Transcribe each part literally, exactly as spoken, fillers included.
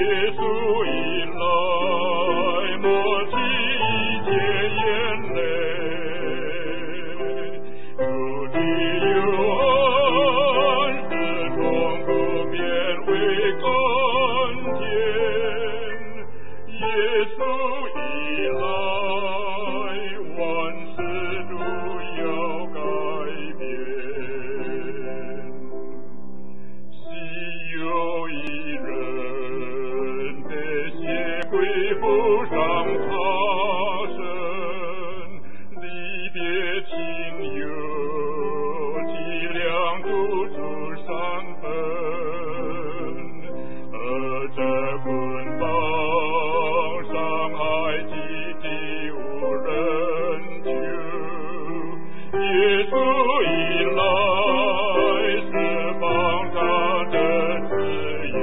稣一来，抹去一切眼泪，主的救恩是从不变为甘甜。耶稣一来，万事都要改变。昔有一人的血归附上他身，离别情友凄凉独处山分，而这捆绑伤害己的无人救。耶稣一来，释放他的自由。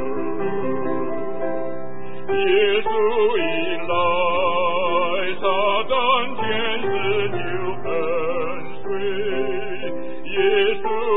耶稣一来，撒旦天使就粉碎。耶稣